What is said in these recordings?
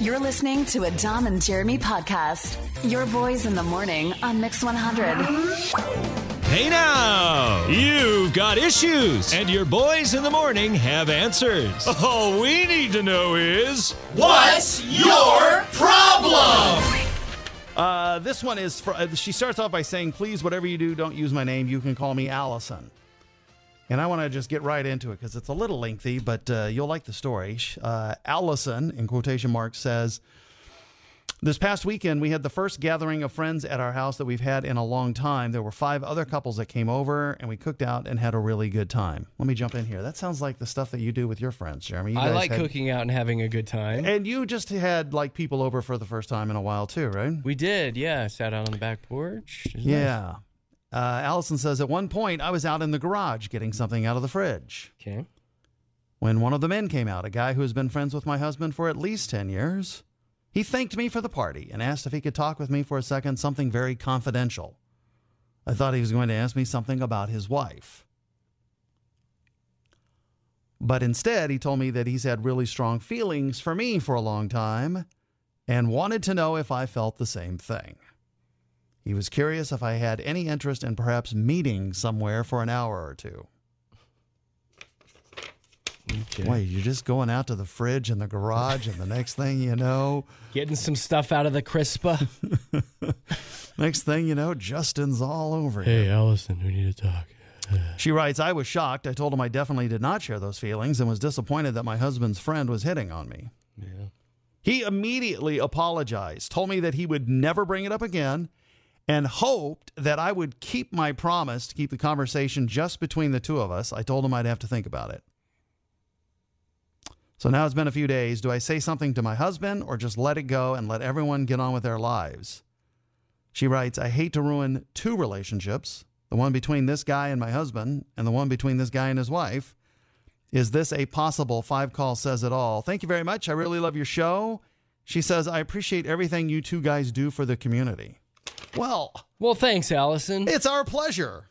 You're listening to a Dom and Jeremy podcast. Your boys in the morning on Mix 100. Hey now, you've got issues, and your boys in the morning have answers. All we need to know is, what's your problem? This one is, she starts off by saying, please, whatever you do, don't use my name. You can call me Allison. And I want to just get right into it because it's a little lengthy, but you'll like the story. Allison, in quotation marks, says, this past weekend, we had the first gathering of friends at our house that we've had in a long time. There were 5 other couples that came over, and we cooked out and had a really good time. Let me jump in here. That sounds like the stuff that you do with your friends, Jeremy. I like cooking out and having a good time. And you just had like people over for the first time in a while too, right? We did, yeah. Sat out on the back porch. Yeah. Nice. Allison says, at one point, I was out in the garage getting something out of the fridge. Okay. When one of the men came out, a guy who has been friends with my husband for at least 10 years, he thanked me for the party and asked if he could talk with me for a second, something very confidential. I thought he was going to ask me something about his wife. But instead, he told me that he's had really strong feelings for me for a long time and wanted to know if I felt the same thing. He was curious if I had any interest in perhaps meeting somewhere for an hour or two. Okay. Wait, you're just going out to the fridge in the garage, and the next thing you know... Getting some stuff out of the crispa. Next thing you know, Justin's all over you. Hey, Allison, we need to talk. She writes, I was shocked. I told him I definitely did not share those feelings and was disappointed that my husband's friend was hitting on me. Yeah. He immediately apologized, told me that he would never bring it up again, and hoped that I would keep my promise to keep the conversation just between the two of us. I told him I'd have to think about it. So now it's been a few days. Do I say something to my husband or just let it go and let everyone get on with their lives? She writes, I hate to ruin 2 relationships, the one between this guy and my husband and the one between this guy and his wife. Is this a possible 5-call says it all? Thank you very much. I really love your show. She says, I appreciate everything you 2 guys do for the community. Well, thanks, Allison. It's our pleasure.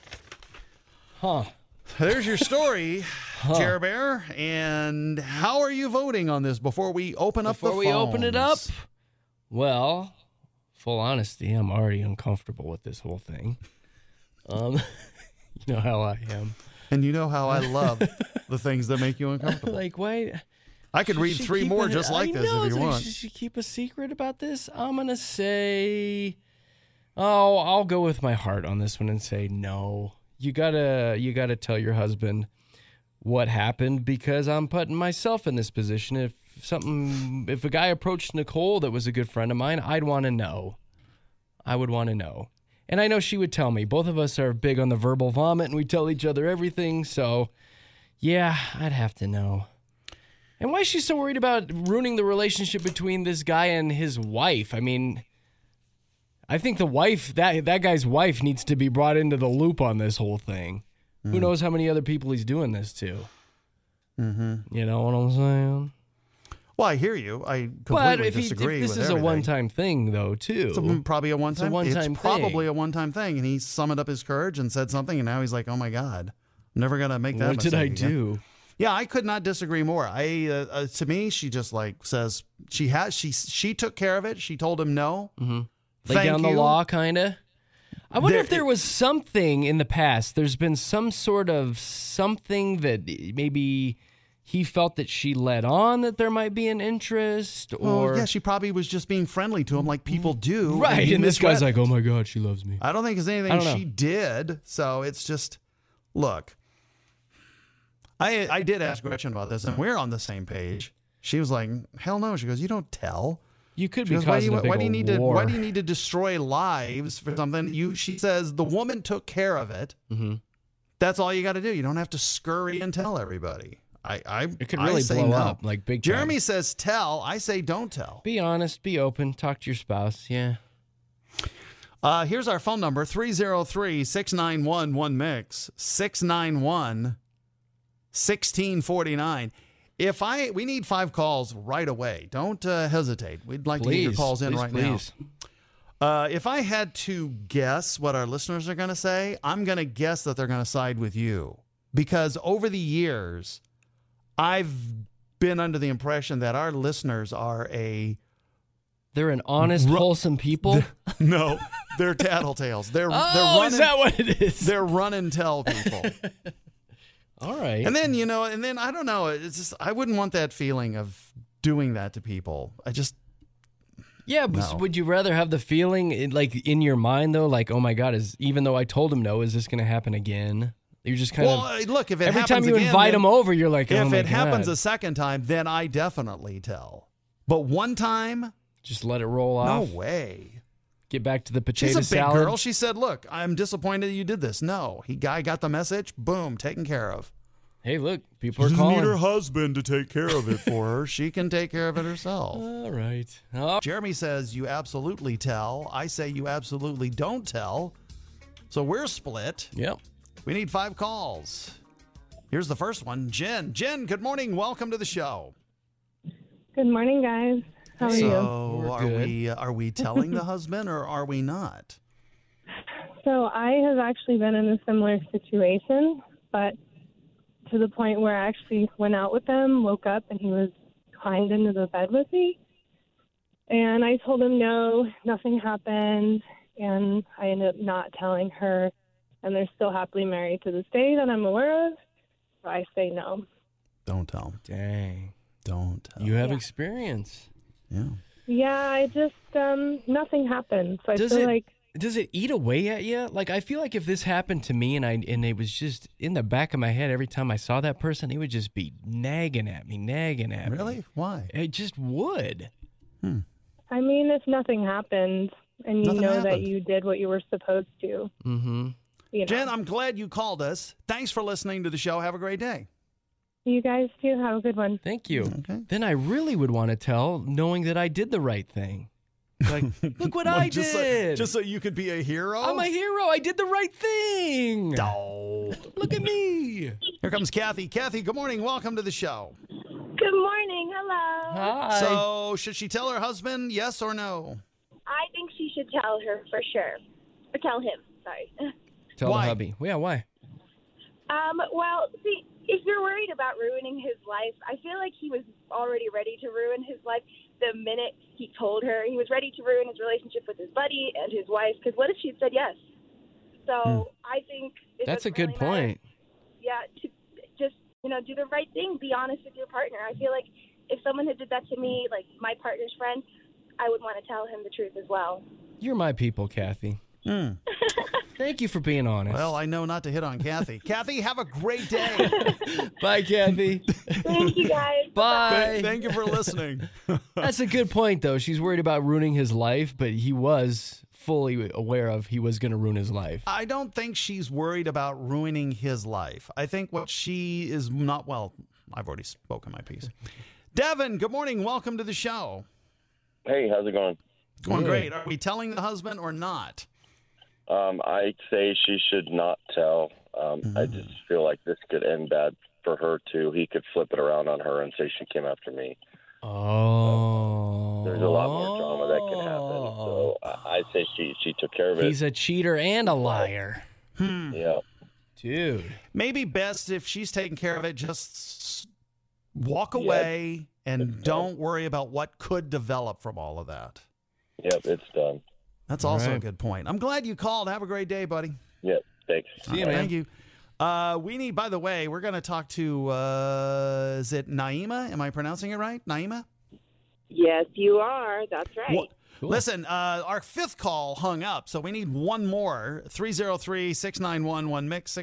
Huh. There's your story, Jer Bear. And how are you voting on this before we open up the phones? Before we open it up? Well, full honesty, I'm already uncomfortable with this whole thing. You know how I am. And you know how I love the things that make you uncomfortable. Like, why... I could read 3 more just like this if you want. Should she keep a secret about this? I'm going to say... Oh, I'll go with my heart on this one and say no. You gotta tell your husband what happened because I'm putting myself in this position. If a guy approached Nicole that was a good friend of mine, I'd want to know. I would want to know. And I know she would tell me. Both of us are big on the verbal vomit and we tell each other everything. So, yeah, I'd have to know. And why is she so worried about ruining the relationship between this guy and his wife? I mean, I think the wife, that guy's wife needs to be brought into the loop on this whole thing. Who knows how many other people he's doing this to? Mm-hmm. You know what I'm saying? Well, I hear you. I completely disagree with this is everything. a one-time thing, though, too. It's probably a one-time thing. It's probably a one-time thing. And he summoned up his courage and said something, and now he's like, oh, my God, I'm never going to make that mistake What did I again. do? Yeah, I could not disagree more. To me, she just like says she took care of it. She told him no. Mm-hmm. Lay down the law, kind of. I wonder if there was something in the past. There's been some sort of something that maybe he felt that she let on that there might be an interest, or yeah, she probably was just being friendly to him like people do. Right, and this guy's like, "Oh my God, she loves me." I don't think it's anything she did. So it's just, look. I did ask Gretchen about this, and we're on the same page. She was like, "Hell no." She goes, "You don't tell." You could be causing a big war. Why do you need to destroy lives for something? She says the woman took care of it. Mm-hmm. That's all you got to do. You don't have to scurry and tell everybody. It could really blow up like big time. Jeremy says tell. I say don't tell. Be honest. Be open. Talk to your spouse. Yeah. Here's our phone number, 303-691-1MIX, 691-1649. We need 5 calls right away. Don't hesitate. We'd like to get your calls in right now. If I had to guess what our listeners are going to say, I'm going to guess that they're going to side with you. Because over the years, I've been under the impression that our listeners are They're an honest, wholesome people? no, they're tattletales. They're is that what it is? They're run and tell people. All right. And then, I don't know. It's just, I wouldn't want that feeling of doing that to people. Yeah, but No. would you rather have the feeling, in your mind, though, like, oh my God, even though I told him no, is this going to happen again? You're just kind of... Look, if it every happens time you again, invite then- him over, you're like, oh if my it happens God. a second time, then I definitely tell. But one time, Just let it roll no off. way. Get back to the potato She's a big salad. girl. She said, look, I'm disappointed that you did this. No, guy got the message. Boom, taken care of. Hey, look, people are She doesn't calling. need her husband to take care of it for her. She can take care of it herself. All right. Oh, Jeremy says you absolutely tell. I say you absolutely don't tell. So we're split. yep. We need 5 calls. Here's the first one. Jen. Jen, good morning. Welcome to the show. Good morning, guys. How are you? So We're are we telling the husband or are we not? So I have actually been in a similar situation, but to the point where I actually went out with him, woke up, and he was climbed into the bed with me. And I told him no, nothing happened, and I ended up not telling her. And they're still happily married to this day that I'm aware of. So I say no. Don't tell. Dang. Don't tell. You have experience. Yeah. Yeah, I just, nothing happened. So I feel like... Does it eat away at you? Like, I feel like if this happened to me and it was just in the back of my head every time I saw that person, it would just be nagging at me. Really? Why? It just would. I mean, if nothing happened and you Nothing know that happened. you did what you were supposed to, Mm-hmm. you know. Jen, I'm glad you called us. Thanks for listening to the show. Have a great day. You guys too. Have a good one. Thank you. Okay. Then I really would want to tell, knowing that I did the right thing. Like, look what I just did. So you could be a hero? I'm a hero. I did the right thing. Oh. Look at me. Here comes Kathy. Kathy, good morning. Welcome to the show. Good morning. Hello. Hi. So, should she tell her husband yes or no? I think she should tell her for sure. Or tell him. Sorry. Tell Why? the hubby. Yeah, why? Well, see, if you're worried about ruining his life, I feel like he was already ready to ruin his life the minute he told her. He was ready to ruin his relationship with his buddy and his wife, because what if she'd said yes? So I think it That's a doesn't good really matter. point. Yeah, to just, do the right thing. Be honest with your partner. I feel like if someone had did that to me, like my partner's friend, I would want to tell him the truth as well. You're my people, Kathy. Thank you for being honest. Well, I know not to hit on Kathy. Kathy, have a great day. Bye, Kathy. Thank you, guys. Bye. Thank you for listening. That's a good point, though. She's worried about ruining his life, but he was fully aware of he was going to ruin his life. I don't think she's worried about ruining his life. I think what she is not, well, I've already spoken my piece. Devin, good morning. Welcome to the show. Hey, how's it going? Going great. Are we telling the husband or not? I'd say she should not tell. I just feel like this could end bad for her, too. He could flip it around on her and say she came after me. Oh. There's a lot more drama that can happen. So I'd say she took care of it. He's a cheater and a liar. Yeah. Dude. Maybe best if she's taking care of it, just walk away and don't worry about what could develop from all of that. Yep, it's done. That's All also right. a good point. I'm glad you called. Have a great day, buddy. Yep, thanks. See you, man. Thank you. We need, by the way, we're going to talk to, is it Naima? Am I pronouncing it right? Naima? Yes, you are. That's right. Well, listen, our fifth call hung up, so we need one more. 303-691-1-MIX,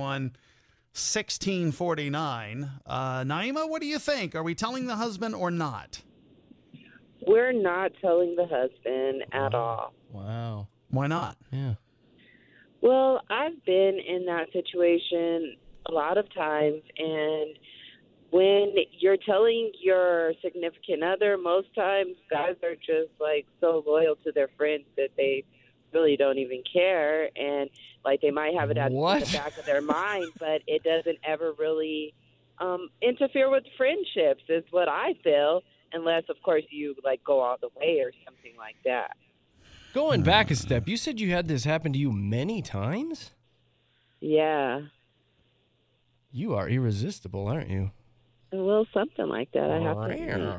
691-1649. Naima, what do you think? Are we telling the husband or not? We're not telling the husband at all. Wow. Why not? Yeah. Well, I've been in that situation a lot of times, and when you're telling your significant other, most times guys are just like so loyal to their friends that they really don't even care, and like they might have it at the back of their mind, but it doesn't ever really interfere with friendships, is what I feel, unless of course you like go all the way or something like that. Going back a step, you said you had this happen to you many times? Yeah. You are irresistible, aren't you? Well, something like that. I have to admit.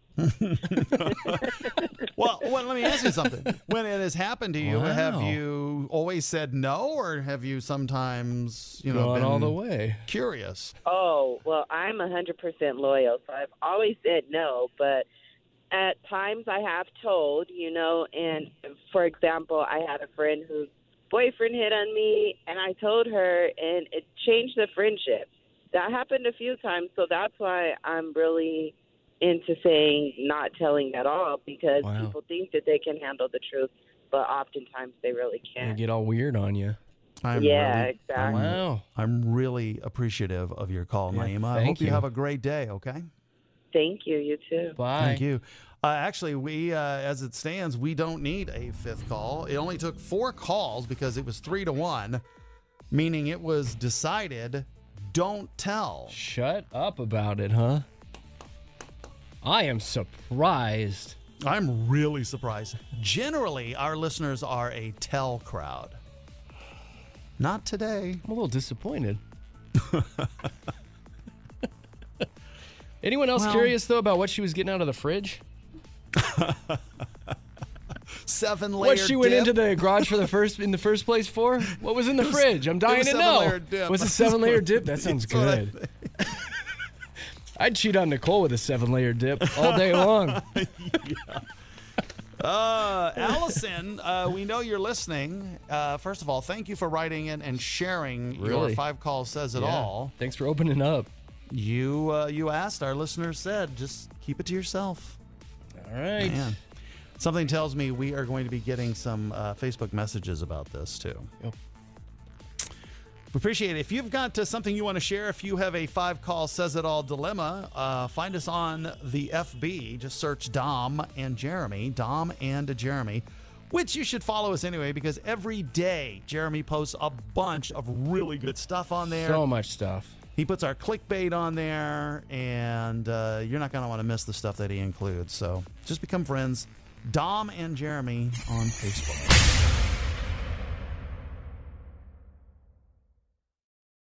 Well, let me ask you something. When it has happened to you, Wow. have you always said no, or have you sometimes, Gone been all the way? curious? Oh, well, I'm 100% loyal, so I've always said no, but at times I have told, and for example, I had a friend whose boyfriend hit on me, and I told her, and it changed the friendship. That happened a few times, so that's why I'm really into saying not telling at all, because people think that they can handle the truth, but oftentimes they really They can't. get all weird on you. Exactly. Wow. I'm really appreciative of your call, Naima. I thank hope you you. have a great day, okay? Thank you. You too. Bye. Thank you. Actually, we, as it stands, we don't need a fifth call. It only took 4 calls because it was 3-1, meaning it was decided, don't tell. Shut up about it, huh? I am surprised. I'm really surprised. Generally, our listeners are a tell crowd. Not today. I'm a little disappointed. Anyone else curious, though, about what she was getting out of the fridge? 7-layer What she went dip. into the garage in the first place for? What was in the fridge? I'm dying to know. 7-layer dip. Was it 7-layer dip? That sounds That's what I good. I'd cheat on Nicole with a 7-layer dip all day long. Allison, we know you're listening. First of all, thank you for writing in and sharing your Really? 5 calls says it all. Thanks for opening up. You asked, our listeners said, just keep it to yourself. All right. Man. Something tells me we are going to be getting some Facebook messages about this too. Yep. We appreciate it. If you've got something you want to share, if you have a 5-call says it all dilemma, find us on the FB. Just search Dom and Jeremy, which you should follow us anyway, because every day Jeremy posts a bunch of really good stuff on there. So much stuff. He puts our clickbait on there, and you're not going to want to miss the stuff that he includes. So just become friends. Dom and Jeremy on Facebook.